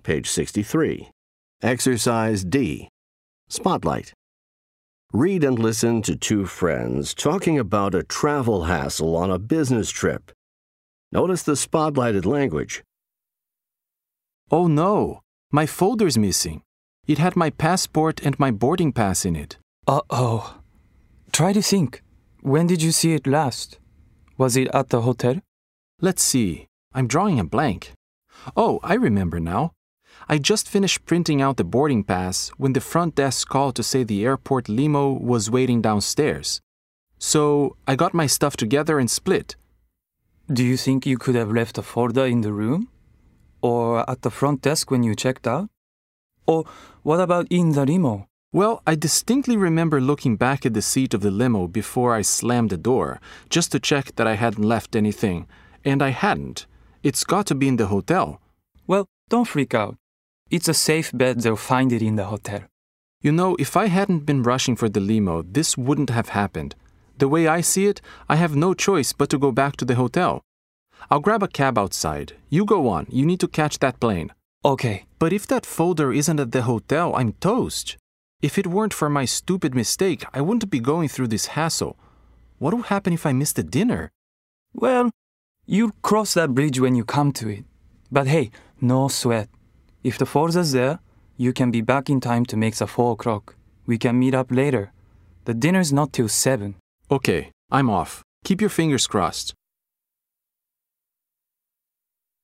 page 63. Exercise D. Spotlight. Read and listen to two friends talking about a travel hassle on a business trip. Notice the spotlighted language. Oh no, my folder's missing. It had my passport and my boarding pass in it. Uh-oh. Try to think. When did you see it last? Was it at the hotel? Let's see. I'm drawing a blank. Oh, I remember now. I just finished printing out the boarding pass when the front desk called to say the airport limo was waiting downstairs. So I got my stuff together and split. Do you think you could have left a folder in the room? Or at the front desk when you checked out? Or what about in the limo? Well, I distinctly remember looking back at the seat of the limo before I slammed the door, just to check that I hadn't left anything. And I hadn't. It's got to be in the hotel. Well, don't freak out. It's a safe bet they'll find it in the hotel. You know, if I hadn't been rushing for the limo, this wouldn't have happened. The way I see it, I have no choice but to go back to the hotel. I'll grab a cab outside. You go on. You need to catch that plane. Okay. But if that folder isn't at the hotel, I'm toast. If it weren't for my stupid mistake, I wouldn't be going through this hassle. What will happen if I miss the dinner? Well, you'll cross that bridge when you come to it. But hey, no sweat. If the folder's there, you can be back in time to make the 4 o'clock. We can meet up later. The dinner's not till 7. Okay, I'm off. Keep your fingers crossed.